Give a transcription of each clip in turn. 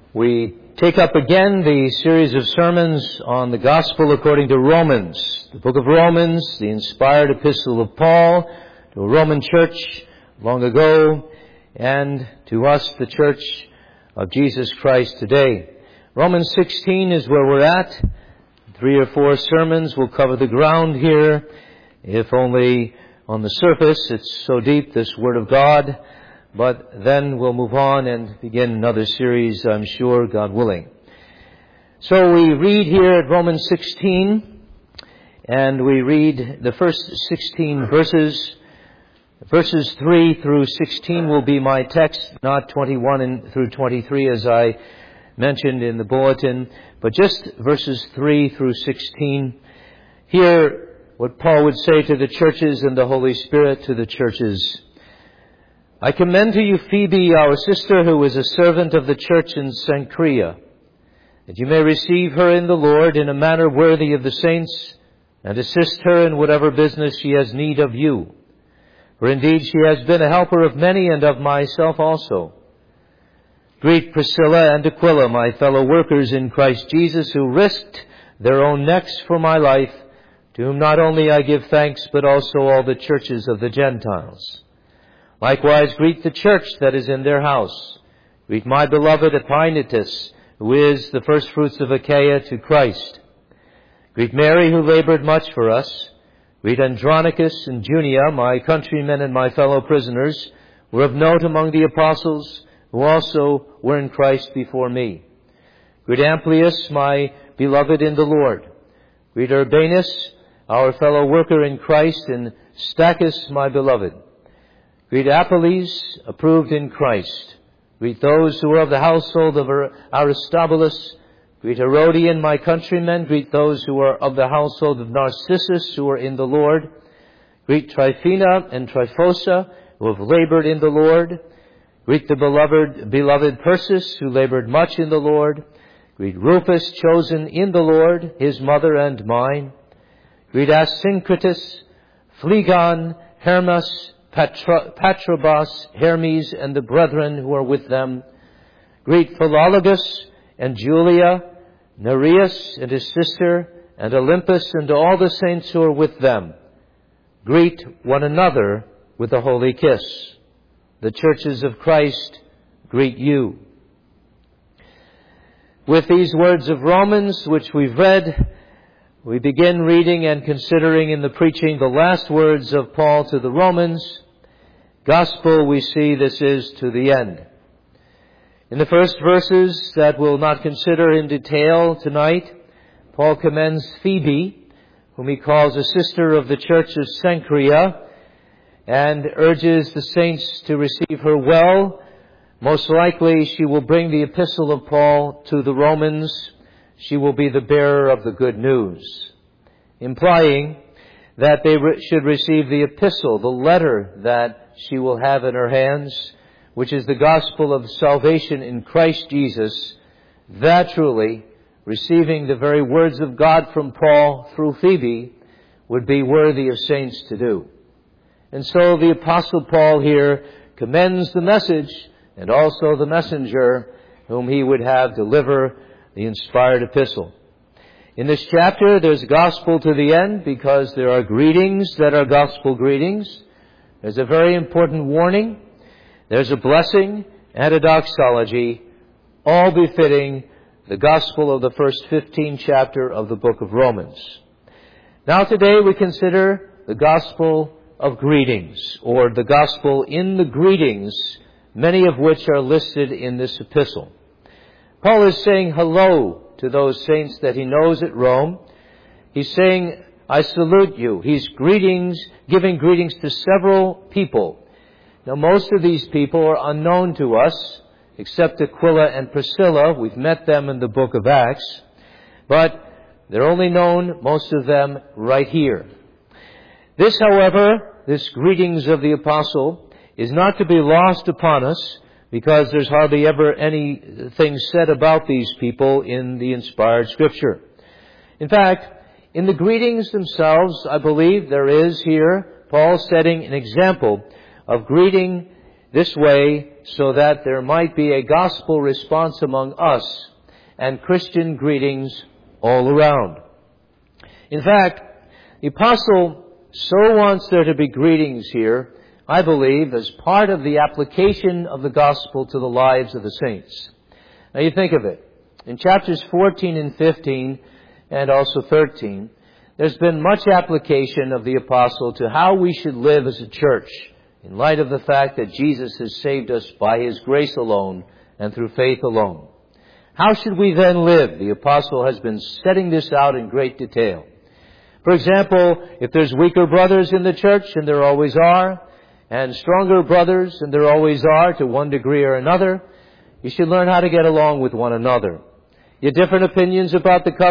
We take up again the series of sermons on the Gospel according to Romans, the book of Romans, the inspired epistle of Paul to a Roman church long ago, and to us, the church of Jesus Christ today. Romans 16 is where we're at. 3 or 4 sermons will cover the ground here, if only on the surface. It's so deep, this Word of God. But then we'll move on and begin another series, I'm sure, God willing. So we read here at Romans 16, and we read the first 16 verses. Verses 3 through 16 will be my text, not 21 through 23 as I mentioned in the bulletin, but just verses 3 through 16. Hear what Paul would say to the churches and the Holy Spirit to the churches. I commend to you Phoebe, our sister, who is a servant of the church in Cenchrea, that you may receive her in the Lord in a manner worthy of the saints, and assist her in whatever business she has need of you. For indeed she has been a helper of many and of myself also. Greet Priscilla and Aquila, my fellow workers in Christ Jesus, who risked their own necks for my life, to whom not only I give thanks, but also all the churches of the Gentiles. Likewise, greet the church that is in their house. Greet my beloved Epaenetus, who is the firstfruits of Achaia to Christ. Greet Mary, who labored much for us. Greet Andronicus and Junia, my countrymen and my fellow prisoners, who are of note among the apostles, who also were in Christ before me. Greet Amplias, my beloved in the Lord. Greet Urbanus, our fellow worker in Christ, and Stachys, my beloved. Greet Apelles, approved in Christ. Greet those who are of the household of Aristobulus. Greet Herodian, my countrymen. Greet those who are of the household of Narcissus, who are in the Lord. Greet Tryphena and Tryphosa, who have labored in the Lord. Greet the beloved Persis, who labored much in the Lord. Greet Rufus, chosen in the Lord, his mother and mine. Greet Asyncritus, Phlegon, Hermas, Patrobas, Hermes, and the brethren who are with them. Greet Philologus and Julia, Nereus and his sister, and Olympus, and all the saints who are with them. Greet one another with a holy kiss. The churches of Christ greet you. With these words of Romans, which we've read, we begin reading and considering in the preaching the last words of Paul to the Romans. Gospel, we see this is to the end. In the first verses that we'll not consider in detail tonight, Paul commends Phoebe, whom he calls a sister of the church of Cenchrea, and urges the saints to receive her well. Most likely she will bring the epistle of Paul to the Romans. She will be the bearer of the good news, implying that they should receive the epistle, the letter that she will have in her hands, which is the gospel of salvation in Christ Jesus. That truly, receiving the very words of God from Paul through Phoebe, would be worthy of saints to do. And so the Apostle Paul here commends the message and also the messenger whom he would have deliver the inspired epistle. In this chapter, there's gospel to the end because there are greetings that are gospel greetings. There's a very important warning. There's a blessing and a doxology, all befitting the gospel of the first 15 chapter of the book of Romans. Now today we consider the gospel of greetings, or the gospel in the greetings, many of which are listed in this epistle. Paul is saying hello to those saints that he knows at Rome. He's saying, I salute you. He's giving greetings to several people. Now, most of these people are unknown to us, except Aquila and Priscilla. We've met them in the book of Acts. But they're only known, most of them, right here. This, however, this greetings of the apostle, is not to be lost upon us, because there's hardly ever anything said about these people in the inspired Scripture. In fact, in the greetings themselves, I believe there is here Paul setting an example of greeting This way, so that there might be a gospel response among us and Christian greetings all around. In fact, the apostle so wants there to be greetings here, I believe, as part of the application of the gospel to the lives of the saints. Now you think of it. In chapters 14 and 15, and also 13, there's been much application of the apostle to how we should live as a church, in light of the fact that Jesus has saved us by His grace alone and through faith alone. How should we then live? The apostle has been setting this out in great detail. For example, if there's weaker brothers in the church, and there always are, and stronger brothers, and there always are to one degree or another, you should learn how to get along with one another. You have different opinions about the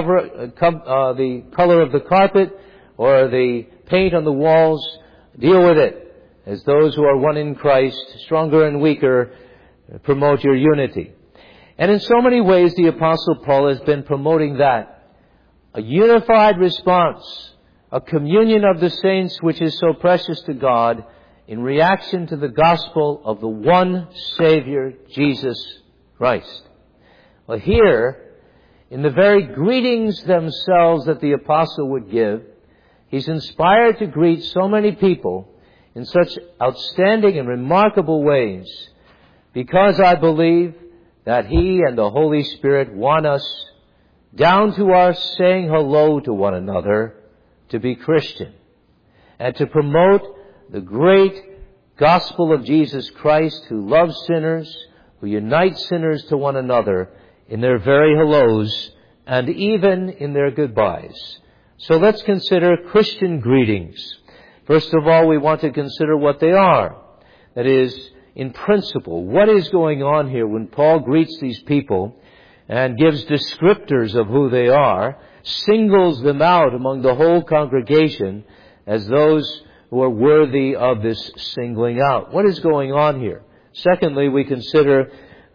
color of the carpet or the paint on the walls. Deal with it. As those who are one in Christ, stronger and weaker, promote your unity. And in so many ways, the Apostle Paul has been promoting that. A unified response, a communion of the saints which is so precious to God in reaction to the gospel of the one Savior, Jesus Christ. Well, here, in the very greetings themselves that the apostle would give, he's inspired to greet so many people in such outstanding and remarkable ways, because I believe that he and the Holy Spirit want us, down to our saying hello to one another, to be Christian, and to promote the great gospel of Jesus Christ, who loves sinners, who unites sinners to one another in their very hellos and even in their goodbyes. So let's consider Christian greetings. First of all, we want to consider what they are. That is, in principle, what is going on here when Paul greets these people and gives descriptors of who they are, singles them out among the whole congregation as those who are worthy of this singling out. What is going on here? Secondly, we consider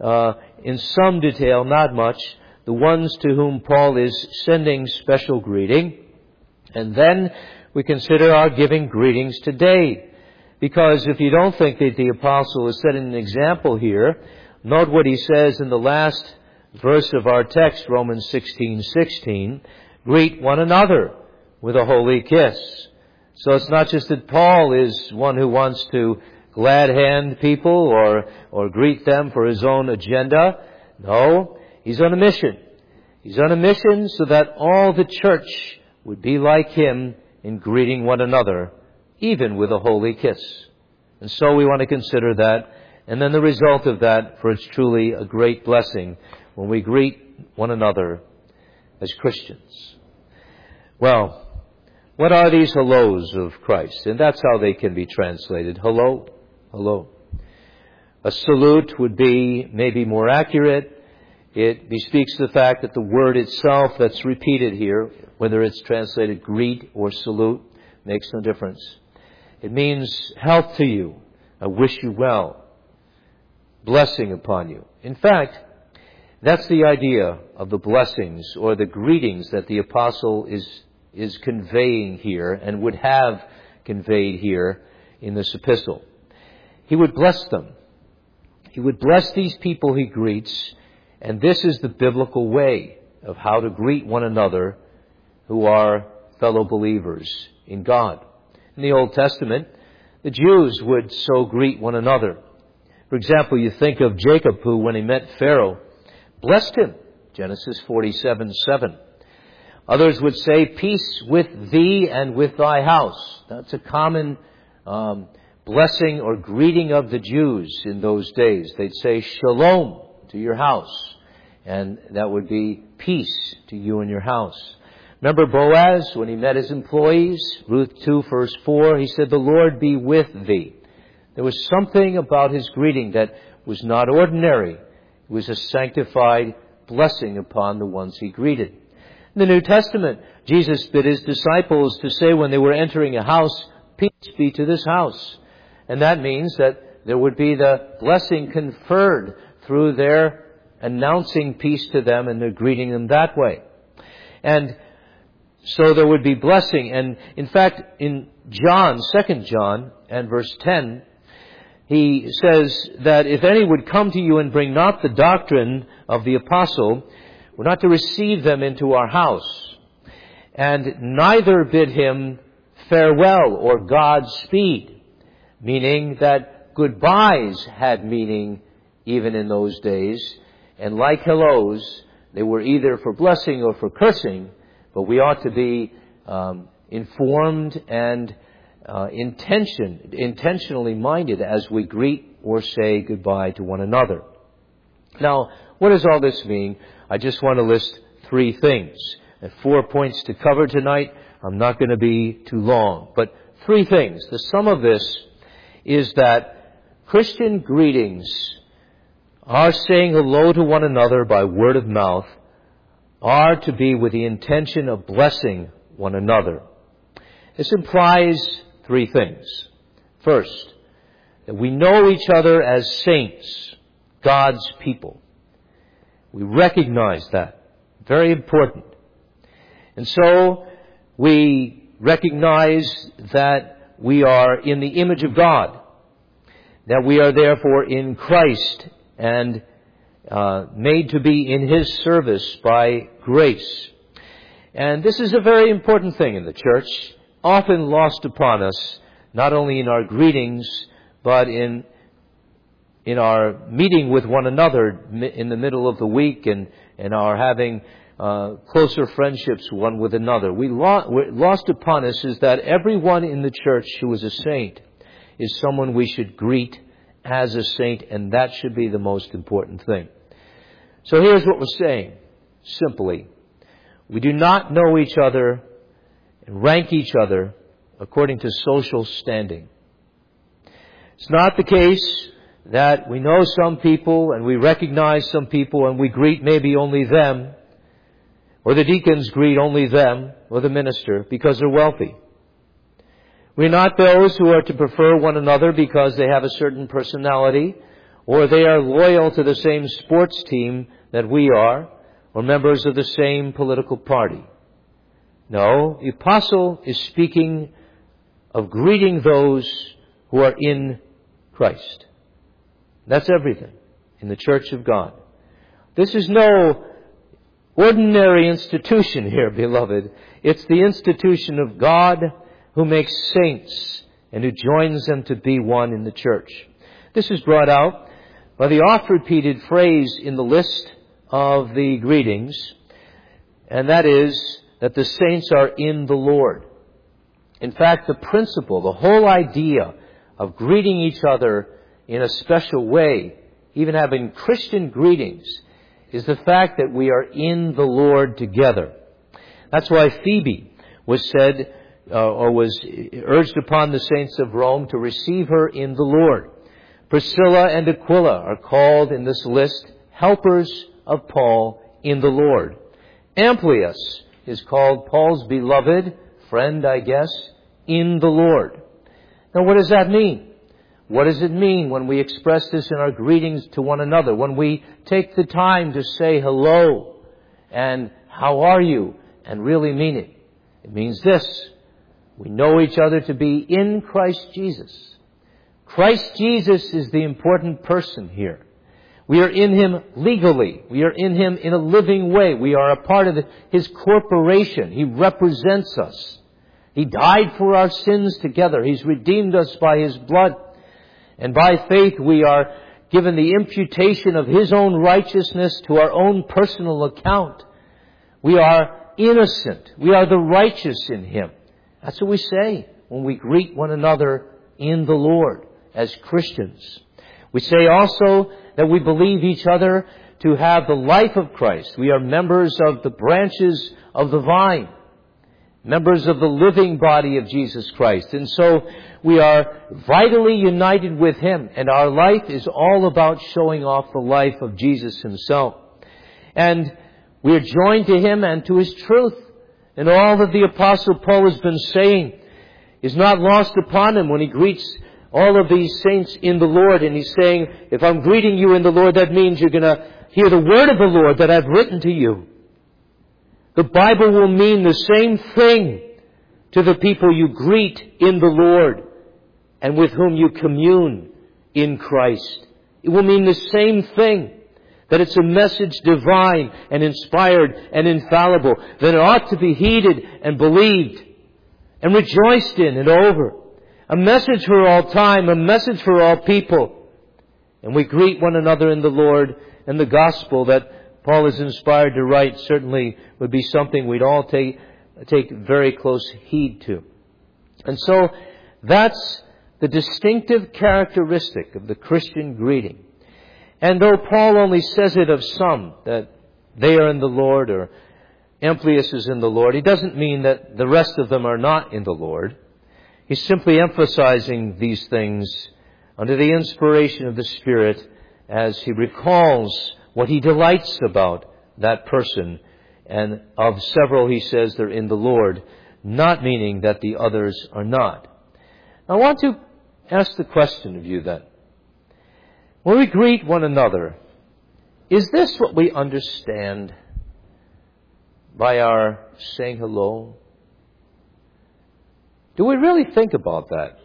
in some detail, not much, the ones to whom Paul is sending special greeting. And then we consider our giving greetings today. Because if you don't think that the apostle is setting an example here, note what he says in the last verse of our text, Romans 16:16. Greet one another with a holy kiss. So it's not just that Paul is one who wants to glad hand people or greet them for his own agenda. No, he's on a mission. He's on a mission so that all the church would be like him in greeting one another, even with a holy kiss. And so we want to consider that, and then the result of that, for it's truly a great blessing when we greet one another as Christians. Well, what are these hellos of Christ? And that's how they can be translated. Hello, hello. A salute would be maybe more accurate. It bespeaks the fact that the word itself that's repeated here, whether it's translated greet or salute, makes no difference. It means health to you. I wish you well. Blessing upon you. In fact, that's the idea of the blessings or the greetings that the apostle is conveying here and would have conveyed here in this epistle. He would bless them. He would bless these people he greets, and this is the biblical way of how to greet one another who are fellow believers in God. In the Old Testament, the Jews would so greet one another. For example, you think of Jacob, who, when he met Pharaoh, blessed him. Genesis 47:7. Others would say, peace with thee and with thy house. That's a common blessing or greeting of the Jews in those days. They'd say, shalom to your house. And that would be peace to you and your house. Remember Boaz, when he met his employees, Ruth 2, verse 4, he said, the Lord be with thee. There was something about his greeting that was not ordinary. It was a sanctified blessing upon the ones he greeted. In the New Testament, Jesus bid his disciples to say when they were entering a house, peace be to this house. And that means that there would be the blessing conferred through their announcing peace to them and their greeting them that way. And so there would be blessing. And in fact, in John, 2 John and verse 10, he says that if any would come to you and bring not the doctrine of the apostle, we're not to receive them into our house, and neither bid him farewell or Godspeed, meaning that goodbyes had meaning even in those days, and like hellos, they were either for blessing or for cursing, but we ought to be informed and intentionally minded as we greet or say goodbye to one another. Now, what does all this mean? I just want to list 3 things. I have 4 points to cover tonight. I'm not going to be too long, but 3 things. The sum of this is that Christian greetings, our saying hello to one another by word of mouth, are to be with the intention of blessing one another. This implies 3 things. First, that we know each other as saints, God's people. We recognize that. Very important. And so, we recognize that we are in the image of God, that we are therefore in Christ and made to be in His service by grace. And this is a very important thing in the church, often lost upon us, not only in our greetings, but in our meeting with one another in the middle of the week and our having closer friendships one with another. Lost upon us is that everyone in the church who is a saint is someone we should greet as a saint, and that should be the most important thing. So here's what we're saying, simply. We do not know each other and rank each other according to social standing. It's not the case that we know some people and we recognize some people and we greet maybe only them, or the deacons greet only them, or the minister, because they're wealthy. We're not those who are to prefer one another because they have a certain personality, or they are loyal to the same sports team that we are, or members of the same political party. No, the apostle is speaking of greeting those who are in Christ. That's everything in the church of God. This is no ordinary institution here, beloved. It's the institution of God who makes saints and who joins them to be one in the church. This is brought out by the oft-repeated phrase in the list of the greetings, and that is that the saints are in the Lord. In fact, the principle, the whole idea of greeting each other in a special way, even having Christian greetings, is the fact that we are in the Lord together. That's why Phoebe was said, or was urged upon the saints of Rome to receive her in the Lord. Priscilla and Aquila are called in this list helpers of Paul in the Lord. Amplias is called Paul's beloved friend, I guess, in the Lord. Now, what does that mean? What does it mean when we express this in our greetings to one another? When we take the time to say hello and how are you and really mean it? It means this. We know each other to be in Christ Jesus. Christ Jesus is the important person here. We are in Him legally. We are in Him in a living way. We are a part of His corporation. He represents us. He died for our sins together. He's redeemed us by His blood. And by faith we are given the imputation of His own righteousness to our own personal account. We are innocent. We are the righteous in Him. That's what we say when we greet one another in the Lord as Christians. We say also that we believe each other to have the life of Christ. We are members of the branches of the vine, members of the living body of Jesus Christ. And so we are vitally united with Him, and our life is all about showing off the life of Jesus Himself. And we are joined to Him and to His truth. And all that the Apostle Paul has been saying is not lost upon him when he greets all of these saints in the Lord. And he's saying, if I'm greeting you in the Lord, that means you're going to hear the word of the Lord that I've written to you. The Bible will mean the same thing to the people you greet in the Lord and with whom you commune in Christ. It will mean the same thing, that it's a message divine and inspired and infallible, that it ought to be heeded and believed and rejoiced in and over. A message for all time, a message for all people. And we greet one another in the Lord, and the gospel that Paul is inspired to write certainly would be something we'd all take very close heed to. And so that's the distinctive characteristic of the Christian greeting. And though Paul only says it of some, that they are in the Lord or Amplias is in the Lord, he doesn't mean that the rest of them are not in the Lord. He's simply emphasizing these things under the inspiration of the Spirit as he recalls what he delights about that person. And of several, he says they're in the Lord, not meaning that the others are not. I want to ask the question of you then. When we greet one another, is this what we understand by our saying hello? Do we really think about that?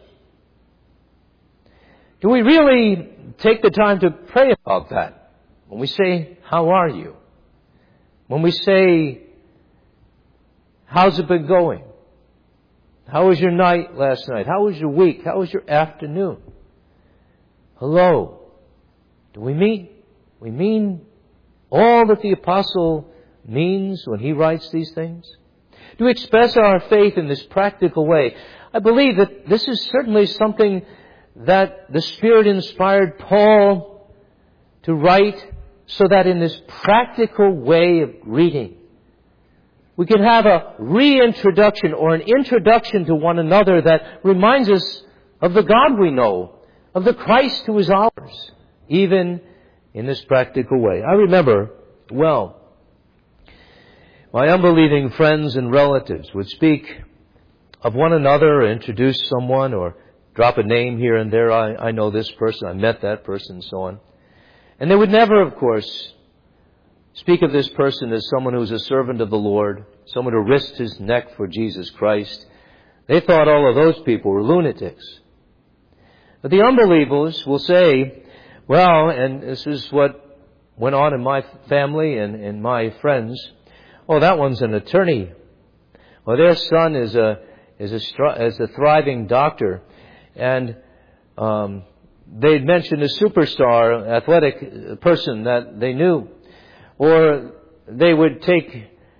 Do we really take the time to pray about that? When we say, how are you? When we say, how's it been going? How was your night last night? How was your week? How was your afternoon? Hello. Do we mean all that the apostle means when he writes these things? Do we express our faith in this practical way? I believe that this is certainly something that the Spirit inspired Paul to write, so that in this practical way of greeting, we can have a reintroduction or an introduction to one another that reminds us of the God we know, of the Christ who is ours, even in this practical way. I remember, well, my unbelieving friends and relatives would speak of one another or introduce someone or drop a name here and there. I know this person, I met that person, and so on. And they would never, of course, speak of this person as someone who's a servant of the Lord, someone who risked his neck for Jesus Christ. They thought all of those people were lunatics. But the unbelievers will say, well, and this is what went on in my family and my friends, oh, that one's an attorney. Well, their son is a thriving doctor. And they'd mention a superstar, athletic person that they knew. Or they would take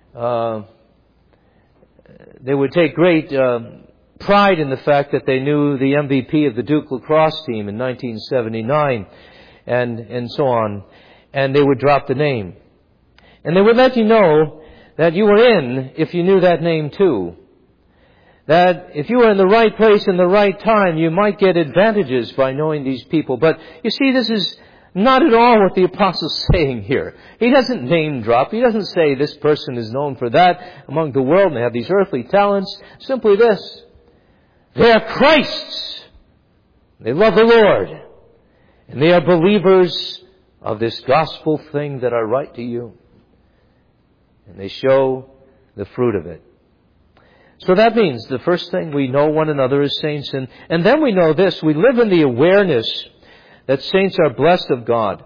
great pride in the fact that they knew the MVP of the Duke lacrosse team in 1979 and so on. And they would drop the name. And they would let you know that you were in if you knew that name too. That if you were in the right place in the right time, you might get advantages by knowing these people. But you see, this is not at all what the apostle's saying here. He doesn't name drop. He doesn't say this person is known for that among the world and they have these earthly talents. Simply this. They are Christ's. They love the Lord. And they are believers of this gospel thing that I write to you. And they show the fruit of it. So that means the first thing, we know one another as saints. And then we know this. We live in the awareness that saints are blessed of God.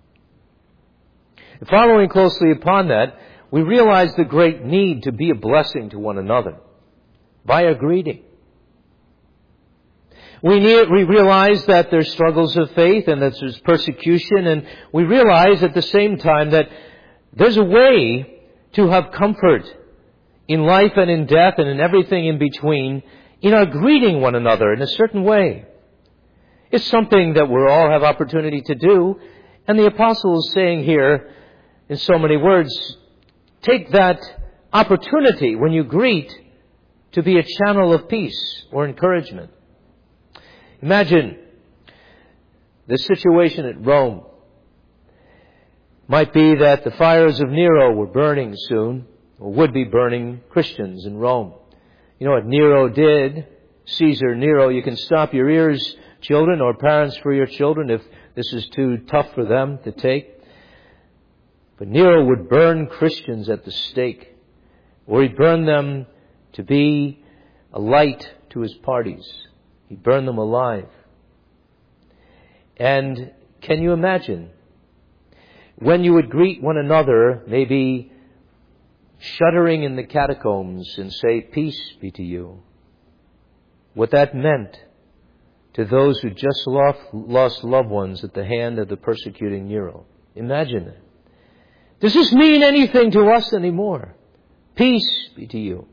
And following closely upon that, we realize the great need to be a blessing to one another by a greeting. We realize that there's struggles of faith and that there's persecution. And we realize at the same time that there's a way to have comfort in life and in death and in everything in between, in our greeting one another in a certain way. It's something that we all have opportunity to do. And the apostle is saying here, in so many words, take that opportunity when you greet to be a channel of peace or encouragement. Imagine the situation at Rome. Might be that the fires of Nero were burning soon, or would be burning Christians in Rome. You know what Nero did? Caesar Nero, you can stop your ears, children, or parents for your children if this is too tough for them to take. But Nero would burn Christians at the stake, or he'd burn them to be a light to his parties. He'd burn them alive. And can you imagine when you would greet one another, maybe shuddering in the catacombs and say, "Peace be to you," what that meant to those who just lost loved ones at the hand of the persecuting Nero? Imagine it. Does this mean anything to us anymore? Peace be to you.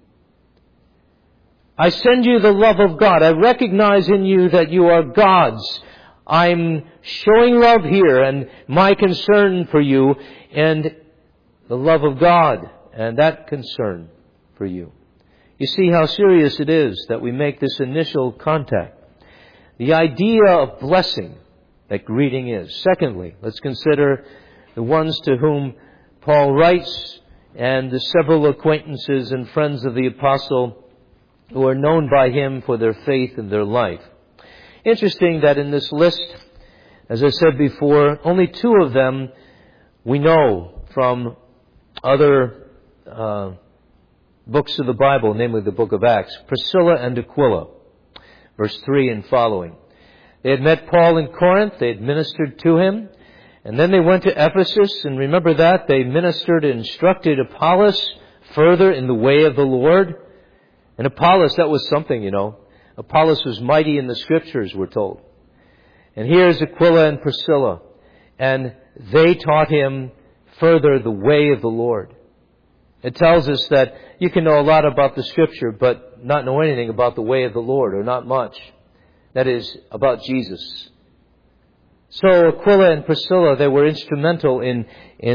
I send you the love of God. I recognize in you that you are God's. I'm showing love here and my concern for you and the love of God and that concern for you. You see how serious it is that we make this initial contact. The idea of blessing that greeting is. Secondly, let's consider the ones to whom Paul writes and the several acquaintances and friends of the apostle who are known by him for their faith and their life. Interesting that in this list, as I said before, only two of them we know from other books of the Bible, namely the book of Acts, Priscilla and Aquila, verse 3 and following. They had met Paul in Corinth, they had ministered to him, and then they went to Ephesus, and remember that, they ministered and instructed Apollos further in the way of the Lord. And Apollos, that was something, you know. Apollos was mighty in the Scriptures, we're told. And here's Aquila and Priscilla, and they taught him further the way of the Lord. It tells us that you can know a lot about the Scripture, but not know anything about the way of the Lord, or not much. That is, about Jesus. So Aquila and Priscilla, they were instrumental in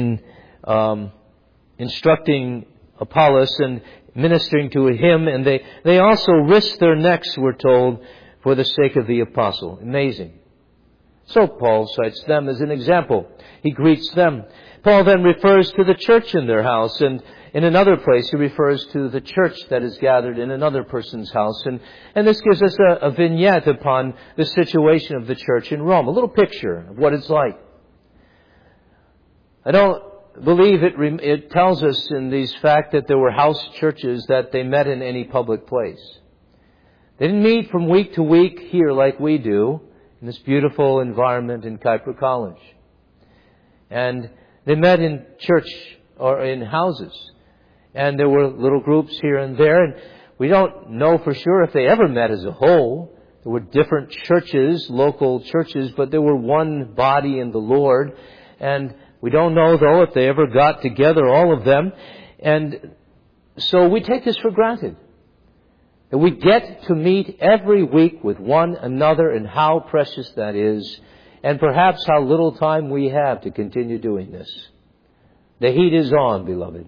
instructing Apollos and ministering to him, and they also risked their necks, we're told, for the sake of the apostle. Amazing. So Paul cites them as an example. He greets them. Paul then refers to the church in their house, and in another place he refers to the church that is gathered in another person's house. And this gives us a vignette upon the situation of the church in Rome, a little picture of what it's like. I don't believe it tells us in these fact that there were house churches that they met in any public place. They didn't meet from week to week here like we do in this beautiful environment in Kuiper College. And they met in church or in houses. And there were little groups here and there. And we don't know for sure if they ever met as a whole. There were different churches, local churches, but there were one body in the Lord. And we don't know, though, if they ever got together, all of them. And so we take this for granted. That we get to meet every week with one another, and how precious that is. And perhaps how little time we have to continue doing this. The heat is on, beloved.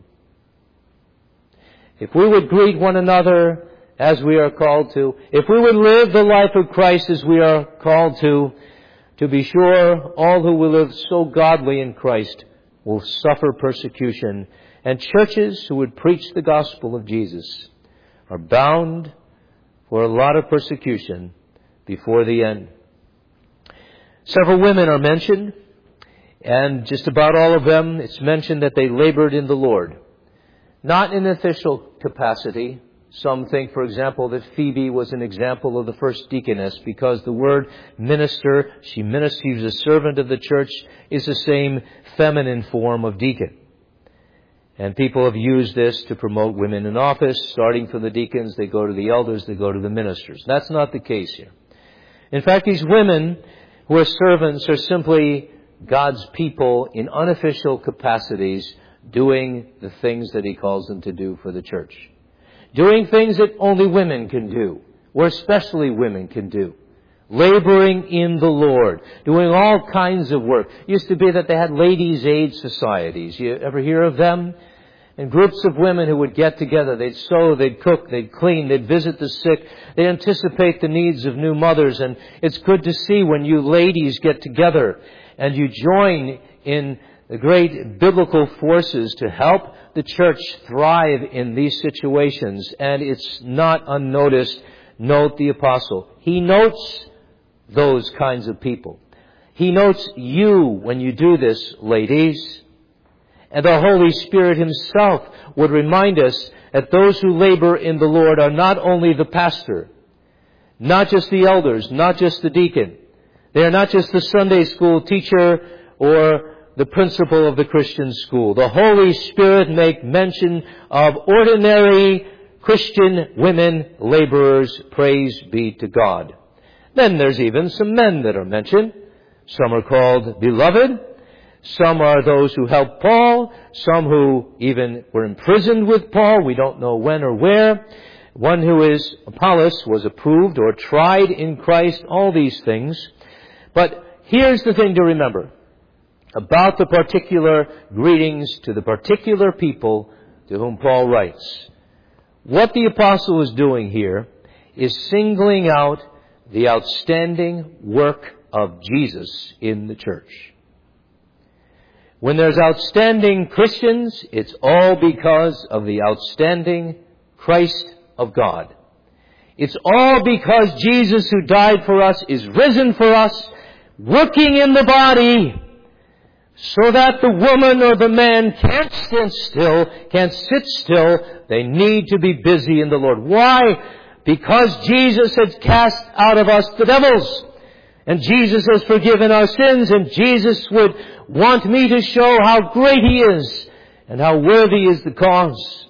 If we would greet one another as we are called to, if we would live the life of Christ as we are called to be sure all who will live so godly in Christ will suffer persecution. And churches who would preach the gospel of Jesus are bound for a lot of persecution before the end. Several women are mentioned, and just about all of them, it's mentioned that they labored in the Lord. Not in official capacity. Some think, for example, that Phoebe was an example of the first deaconess because the word minister, she was a servant of the church, is the same feminine form of deacon. And people have used this to promote women in office. Starting from the deacons, they go to the elders, they go to the ministers. That's not the case here. In fact, these women who are servants are simply God's people in unofficial capacities doing the things that He calls them to do for the church. Doing things that only women can do, or especially women can do. Laboring in the Lord. Doing all kinds of work. It used to be that they had ladies' aid societies. You ever hear of them? And groups of women who would get together. They'd sew, they'd cook, they'd clean, they'd visit the sick. They'd anticipate the needs of new mothers. And it's good to see when you ladies get together and you join in the great biblical forces to help the church thrive in these situations. And it's not unnoticed. Note the apostle. He notes those kinds of people. He notes you when you do this, ladies. And the Holy Spirit Himself would remind us that those who labor in the Lord are not only the pastor, not just the elders, not just the deacon. They are not just the Sunday school teacher or the principal of the Christian school. The Holy Spirit make mention of ordinary Christian women laborers. Praise be to God. Then there's even some men that are mentioned. Some are called beloved. Some are those who helped Paul. Some who even were imprisoned with Paul. We don't know when or where. One who is Apollos was approved or tried in Christ. All these things. But here's the thing to remember about the particular greetings to the particular people to whom Paul writes. What the apostle is doing here is singling out the outstanding work of Jesus in the church. When there's outstanding Christians, it's all because of the outstanding Christ of God. It's all because Jesus, who died for us, is risen for us, working in the body, so that the woman or the man can't stand still, can't sit still. They need to be busy in the Lord. Why? Because Jesus has cast out of us the devils. And Jesus has forgiven our sins. And Jesus would want me to show how great He is and how worthy is the cause.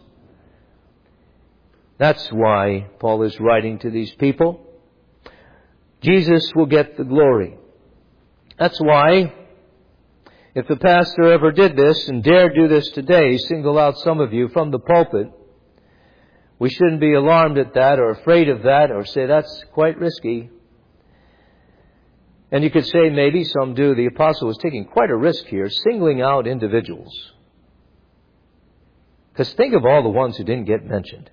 That's why Paul is writing to these people. Jesus will get the glory. That's why, if the pastor ever did this and dared do this today, single out some of you from the pulpit, we shouldn't be alarmed at that or afraid of that or say that's quite risky. And you could say maybe some do. The apostle was taking quite a risk here, singling out individuals. Because think of all the ones who didn't get mentioned.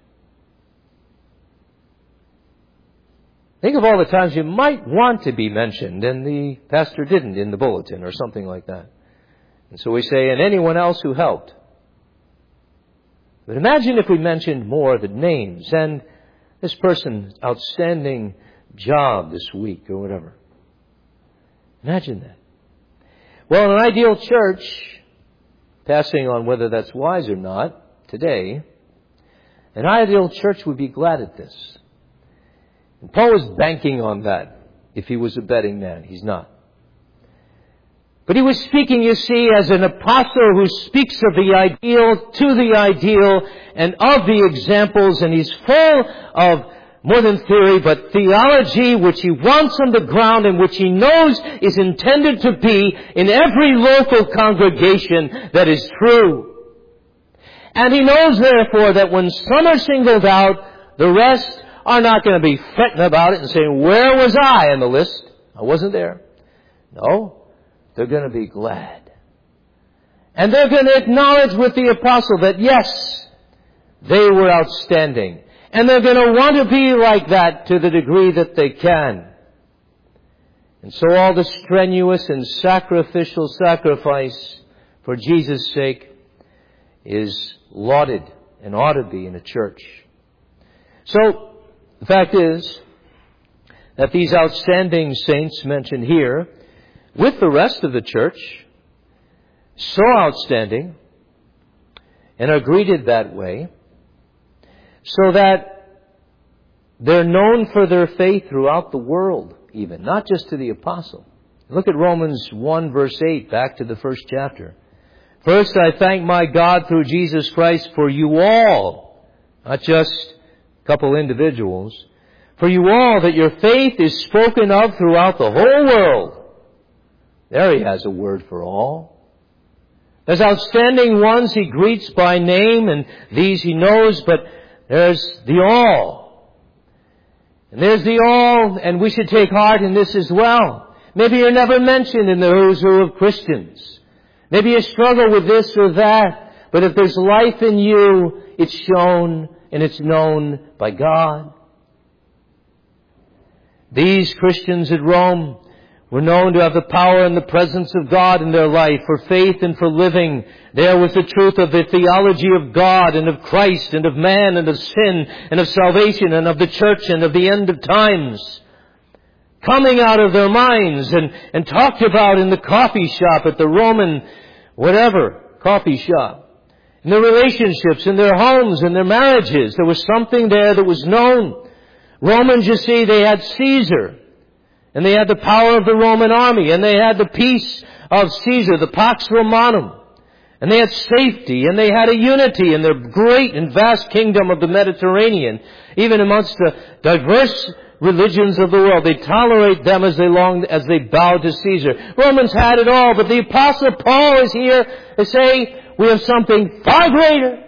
Think of all the times you might want to be mentioned and the pastor didn't in the bulletin or something like that. And so we say, and anyone else who helped. But imagine if we mentioned more of the names and this person's outstanding job this week or whatever. Imagine that. Well, in an ideal church, passing on whether that's wise or not today, an ideal church would be glad at this. And Paul was banking on that if he was a betting man. He's not. But he was speaking, you see, as an apostle who speaks of the ideal, to the ideal, and of the examples, and he's full of more than theory, but theology, which he wants on the ground and which he knows is intended to be in every local congregation that is true. And he knows, therefore, that when some are singled out, the rest are not going to be fretting about it and saying, where was I in the list? I wasn't there. No, they're going to be glad. And they're going to acknowledge with the apostle that, yes, they were outstanding. And they're going to want to be like that to the degree that they can. And so all the strenuous and sacrificial sacrifice for Jesus' sake is lauded and ought to be in a church. So, the fact is that these outstanding saints mentioned here, with the rest of the church, so outstanding, and are greeted that way, so that they're known for their faith throughout the world, even, not just to the apostle. Look at Romans 1 verse 8, back to the first chapter. First, I thank my God through Jesus Christ for you all, not just a couple individuals, for you all, that your faith is spoken of throughout the whole world. There he has a word for all. There's outstanding ones he greets by name, and these he knows, but there's the all. And there's the all, and we should take heart in this as well. Maybe you're never mentioned in the who's who of Christians. Maybe you struggle with this or that, but if there's life in you, it's shown and it's known by God. These Christians at Rome were known to have the power and the presence of God in their life for faith and for living. There was the truth of the theology of God and of Christ and of man and of sin and of salvation and of the church and of the end of times, coming out of their minds and talked about in the coffee shop at the Roman whatever coffee shop. In their relationships, in their homes, in their marriages, there was something there that was known. Romans, you see, they had Caesar. And they had the power of the Roman army. And they had the peace of Caesar, the Pax Romanum. And they had safety. And they had a unity in their great and vast kingdom of the Mediterranean. Even amongst the diverse religions of the world, they tolerate them as they bow to Caesar. Romans had it all, but the Apostle Paul is here to say we have something far greater.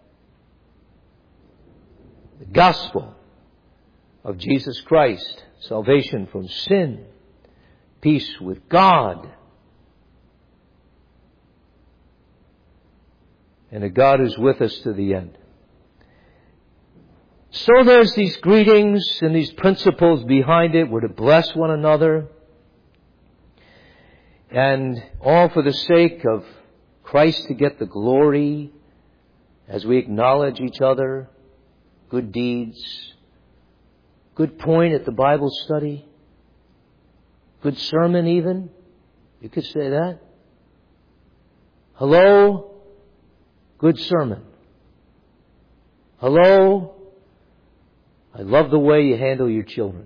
The gospel of Jesus Christ. Salvation from sin. Peace with God. And a God who's with us to the end. So there's these greetings and these principles behind it. We're to bless one another. And all for the sake of Christ to get the glory as we acknowledge each other. Good deeds. Good point at the Bible study. Good sermon even. You could say that. Hello. Good sermon. Hello. I love the way you handle your children.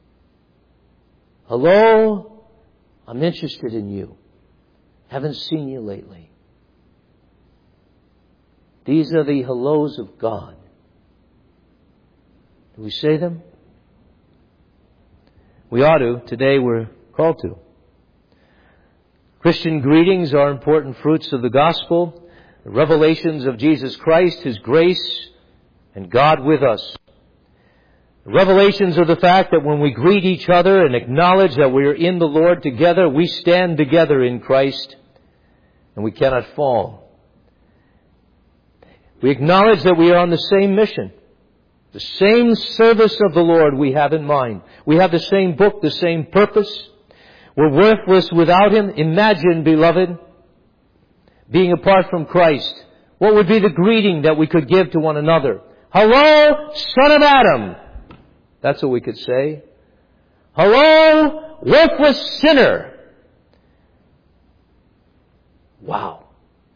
Hello. I'm interested in you. Haven't seen you lately. These are the hellos of God. Do we say them? We ought to. Today we're called to. Christian greetings are important fruits of the gospel, the revelations of Jesus Christ, His grace, and God with us. The revelations of the fact that when we greet each other and acknowledge that we are in the Lord together, we stand together in Christ, and we cannot fall. We acknowledge that we are on the same mission. The same service of the Lord we have in mind. We have the same book, the same purpose. We're worthless without Him. Imagine, beloved, being apart from Christ. What would be the greeting that we could give to one another? Hello, son of Adam. That's what we could say. Hello, worthless sinner. Wow.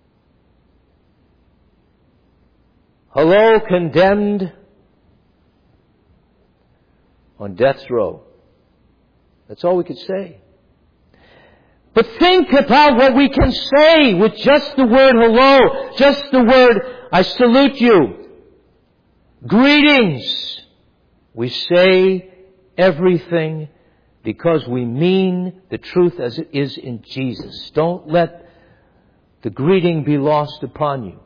Hello, condemned on death's row. That's all we could say. But think about what we can say with just the word hello, just the word I salute you. Greetings. We say everything because we mean the truth as it is in Jesus. Don't let the greeting be lost upon you.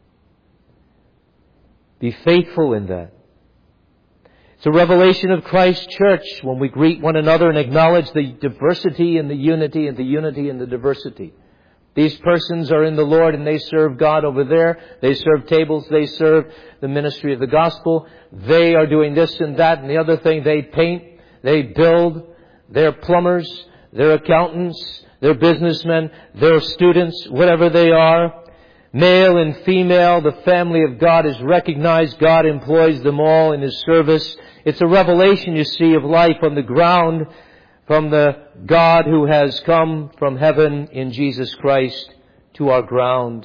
Be faithful in that. It's a revelation of Christ's church when we greet one another and acknowledge the diversity and the unity and the unity and the diversity. These persons are in the Lord and they serve God over there. They serve tables. They serve the ministry of the gospel. They are doing this and that and the other thing. They paint. They build. They're plumbers. They're accountants. They're businessmen. They're students. Whatever they are. Male and female, the family of God is recognized. God employs them all in His service. It's a revelation, you see, of life on the ground from the God who has come from heaven in Jesus Christ to our ground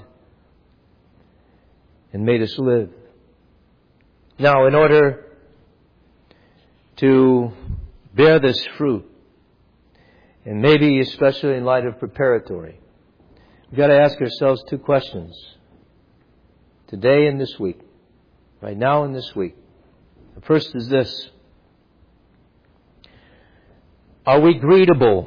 and made us live. Now, in order to bear this fruit, and maybe especially in light of preparatory, we've got to ask ourselves two questions. Today and this week. Right now and this week. The first is this. Are we greetable?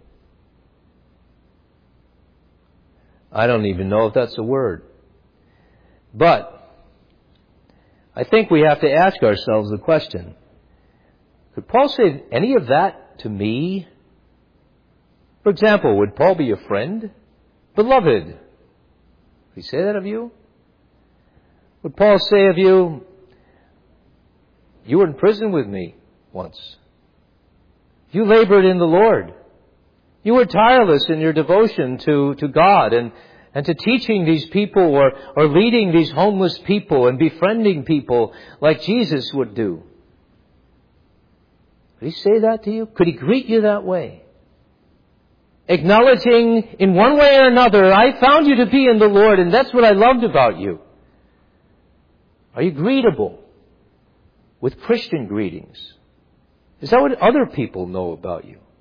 I don't even know if that's a word. But I think we have to ask ourselves the question. Could Paul say any of that to me? For example, would Paul be a friend? Beloved. Would he say that of you? Would Paul say of you, you were in prison with me once. You labored in the Lord. You were tireless in your devotion to God and to teaching these people or leading these homeless people and befriending people like Jesus would do. Would he say that to you? Could he greet you that way? Acknowledging in one way or another, I found you to be in the Lord and that's what I loved about you. Are you greetable with Christian greetings? Is that what other people know about you?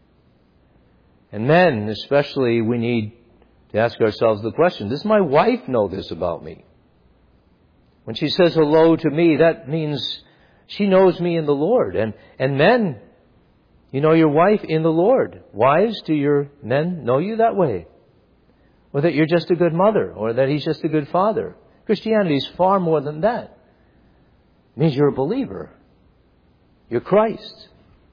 And men, especially, we need to ask ourselves the question, does my wife know this about me? When she says hello to me, that means she knows me in the Lord. And men, you know your wife in the Lord. Wives, do your men know you that way? Or that you're just a good mother, or that he's just a good father? Christianity is far more than that. It means you're a believer. You're Christ.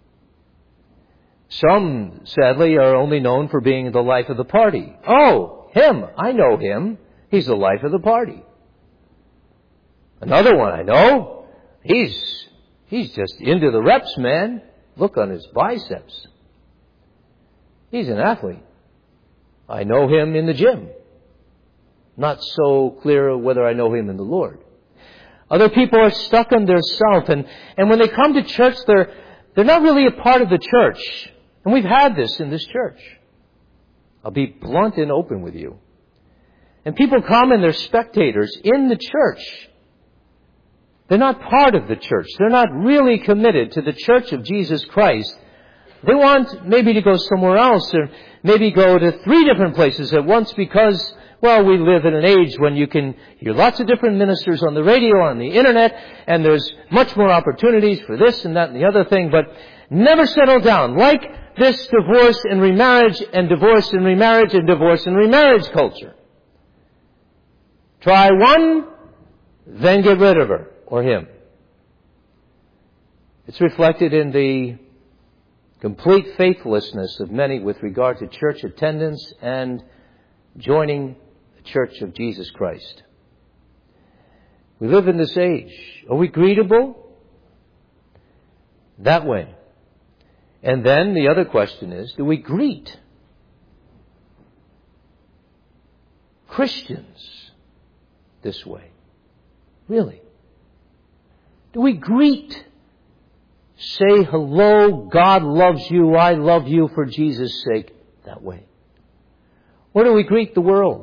Some, sadly, are only known for being the life of the party. Oh, him, I know him. He's the life of the party. Another one I know, he's just into the reps, man. Look on his biceps. He's an athlete. I know him in the gym. Not so clear whether I know him in the Lord. Other people are stuck on their self, and when they come to church, they're not really a part of the church. And we've had this in this church. I'll be blunt and open with you. And people come and they're spectators in the church. They're not part of the church. They're not really committed to the church of Jesus Christ. They want maybe to go somewhere else, or maybe go to 3 different places at once because, well, we live in an age when you can hear lots of different ministers on the radio, on the internet, and there's much more opportunities for this and that and the other thing, but never settle down. Like this divorce and remarriage and divorce and remarriage and divorce and remarriage culture. Try one, then get rid of her or him. It's reflected in the complete faithlessness of many with regard to church attendance and joining the Church of Jesus Christ. We live in this age. Are we greetable? That way. And then the other question is, do we greet Christians this way? Really? Do we greet, say hello, God loves you, I love you for Jesus' sake, that way? Or do we greet the world?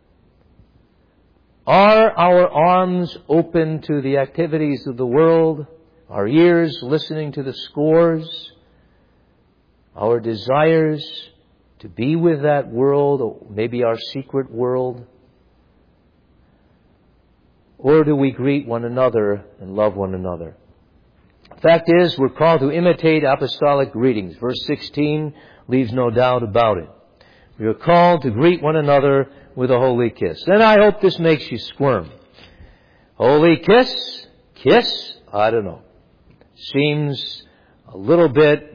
Are our arms open to the activities of the world? Our ears listening to the scores? Our desires to be with that world, or maybe our secret world? Or do we greet one another and love one another? The fact is, we're called to imitate apostolic greetings. Verse 16 leaves no doubt about it. We are called to greet one another with a holy kiss. And I hope this makes you squirm. Holy kiss? Kiss? I don't know. Seems a little bit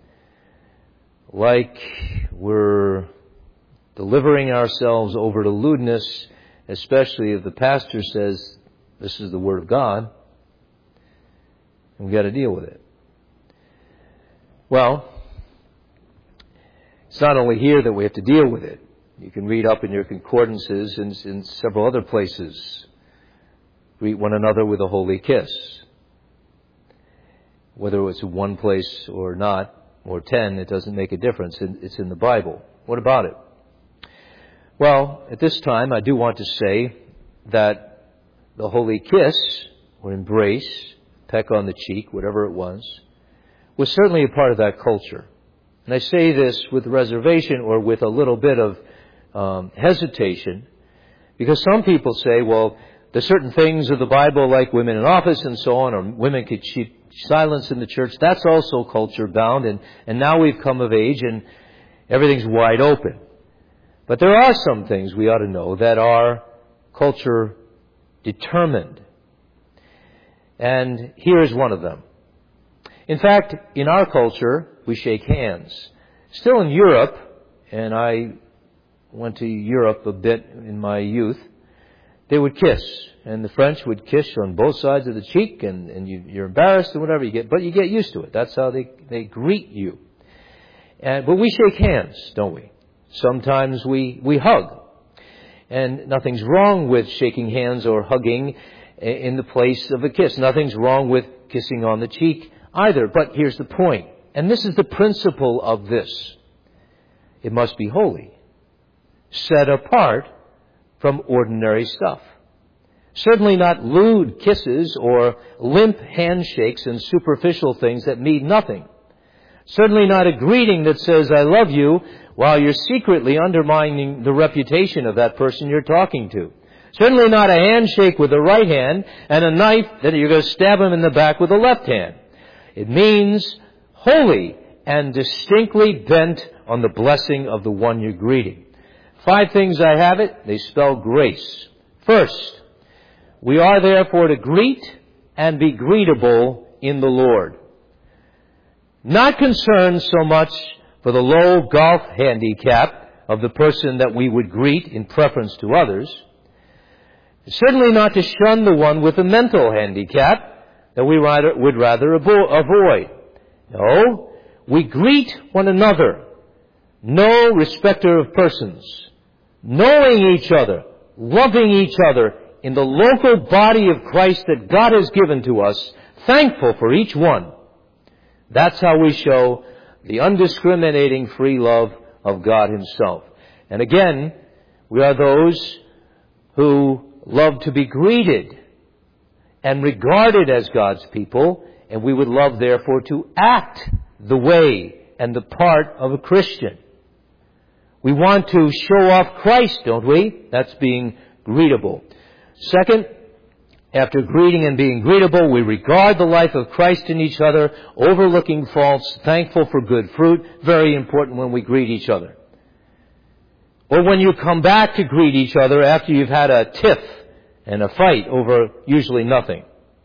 like we're delivering ourselves over to lewdness, especially if the pastor says, this is the Word of God, and we've got to deal with it. Well, it's not only here that we have to deal with it. You can read up in your concordances and in several other places. Greet one another with a holy kiss. Whether it's in one place or not, or 10, it doesn't make a difference. It's in the Bible. What about it? Well, at this time, I do want to say that the holy kiss, or embrace, peck on the cheek, whatever it was certainly a part of that culture. And I say this with reservation or with a little bit of hesitation, because some people say, well, there's certain things of the Bible like women in office and so on, or women could keep silence in the church. That's also culture bound, and now we've come of age and everything's wide open. But there are some things we ought to know that are culture determined. And here is one of them. In fact, in our culture, we shake hands. Still in Europe, and I went to Europe a bit in my youth, they would kiss. And the French would kiss on both sides of the cheek, and you're embarrassed or whatever you get, but you get used to it. That's how they greet you. But we shake hands, don't we? Sometimes we hug. And nothing's wrong with shaking hands or hugging in the place of a kiss. Nothing's wrong with kissing on the cheek either. But here's the point. And this is the principle of this. It must be holy. Set apart from ordinary stuff. Certainly not lewd kisses or limp handshakes and superficial things that mean nothing. Certainly not a greeting that says, I love you, while you're secretly undermining the reputation of that person you're talking to. Certainly not a handshake with the right hand and a knife that you're going to stab him in the back with the left hand. It means holy and distinctly bent on the blessing of the one you're greeting. 5 things I have it. They spell grace. First, we are therefore to greet and be greetable in the Lord. Not concerned so much for the low golf handicap of the person that we would greet in preference to others. Certainly not to shun the one with a mental handicap that we would rather avoid. No, we greet one another, no respecter of persons, knowing each other, loving each other in the local body of Christ that God has given to us, thankful for each one. That's how we show the undiscriminating free love of God Himself. And again, we are those who love to be greeted and regarded as God's people, and we would love, therefore, to act the way and the part of a Christian. We want to show off Christ, don't we? That's being greetable. Second, after greeting and being greetable, we regard the life of Christ in each other, overlooking faults, thankful for good fruit. Very important when we greet each other. Or when you come back to greet each other after you've had a tiff and a fight over usually nothing.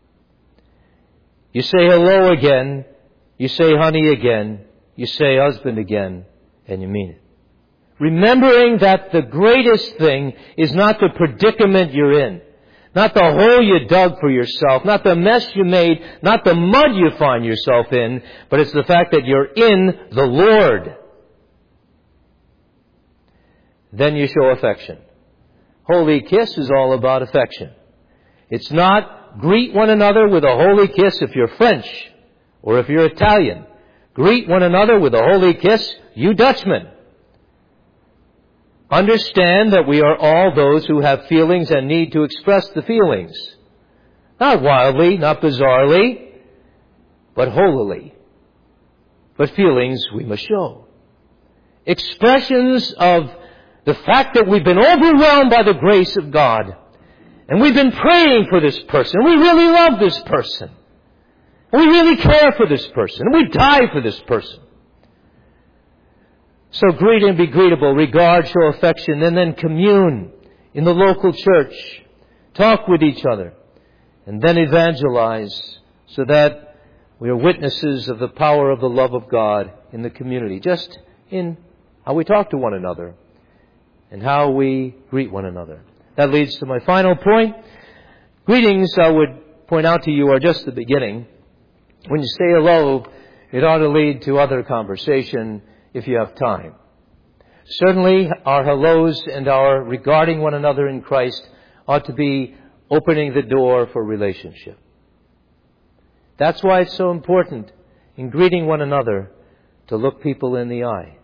You say hello again, you say honey again, you say husband again, and you mean it. Remembering that the greatest thing is not the predicament you're in, not the hole you dug for yourself, not the mess you made, not the mud you find yourself in, but it's the fact that you're in the Lord. Then you show affection. Holy kiss is all about affection. It's not greet one another with a holy kiss if you're French or if you're Italian. Greet one another with a holy kiss, you Dutchmen. Understand that we are all those who have feelings and need to express the feelings. Not wildly, not bizarrely, but holily. But feelings we must show. Expressions of the fact that we've been overwhelmed by the grace of God. And we've been praying for this person. We really love this person. We really care for this person. And we die for this person. So greet and be greetable, regard, show affection, and then commune in the local church. Talk with each other. And then evangelize so that we are witnesses of the power of the love of God in the community. Just in how we talk to one another and how we greet one another. That leads to my final point. Greetings, I would point out to you, are just the beginning. When you say hello, it ought to lead to other conversation if you have time. Certainly, our hellos and our regarding one another in Christ ought to be opening the door for relationship. That's why it's so important in greeting one another to look people in the eye.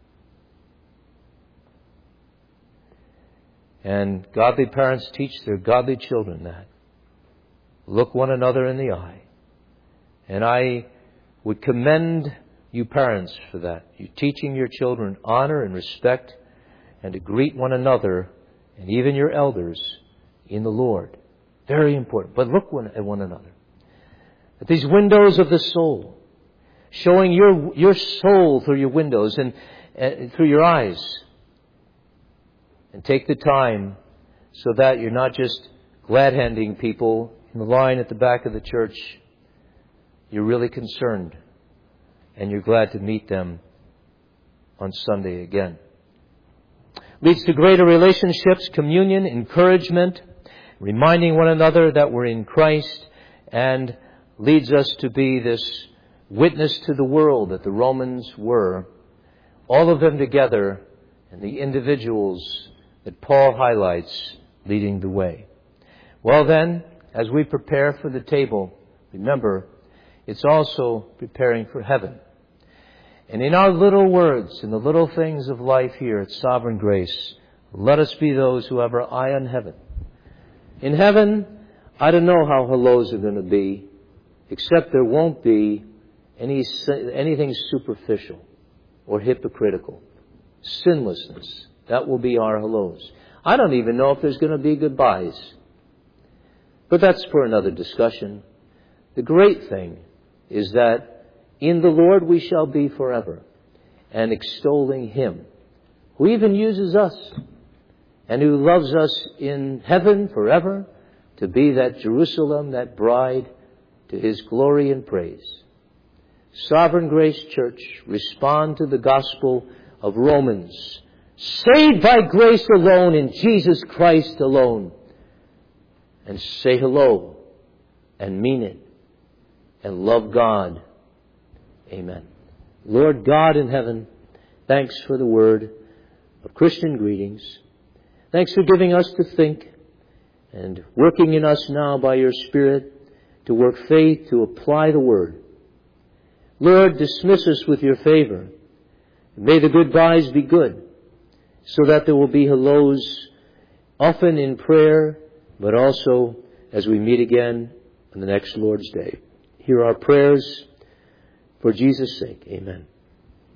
And godly parents teach their godly children that. Look one another in the eye. And I would commend you parents for that. You teaching your children honor and respect and to greet one another and even your elders in the Lord. Very important. But look at one another. At these windows of the soul. Showing your soul through your windows and through your eyes. And take the time so that you're not just glad-handing people in the line at the back of the church. You're really concerned. And you're glad to meet them on Sunday again. Leads to greater relationships, communion, encouragement, reminding one another that we're in Christ, and leads us to be this witness to the world that the Romans were. All of them together, and the individuals that Paul highlights leading the way. Well then, as we prepare for the table, remember, it's also preparing for heaven. And in our little words, in the little things of life here at Sovereign Grace, let us be those who have our eye on heaven. In heaven, I don't know how hellos are going to be, except there won't be anything superficial or hypocritical. Sinlessness. That will be our hellos. I don't even know if there's going to be goodbyes. But that's for another discussion. The great thing is that in the Lord we shall be forever, and extolling Him, who even uses us, and who loves us in heaven forever, to be that Jerusalem, that bride, to His glory and praise. Sovereign Grace Church, respond to the gospel of Romans. Saved by grace alone, in Jesus Christ alone. And say hello, and mean it, and love God. Amen. Lord God in heaven, thanks for the word of Christian greetings. Thanks for giving us to think, and working in us now by your Spirit to work faith, to apply the word. Lord, dismiss us with your favor. May the goodbyes be good, so that there will be hellos often in prayer, but also as we meet again on the next Lord's Day. Hear our prayers for Jesus' sake. Amen.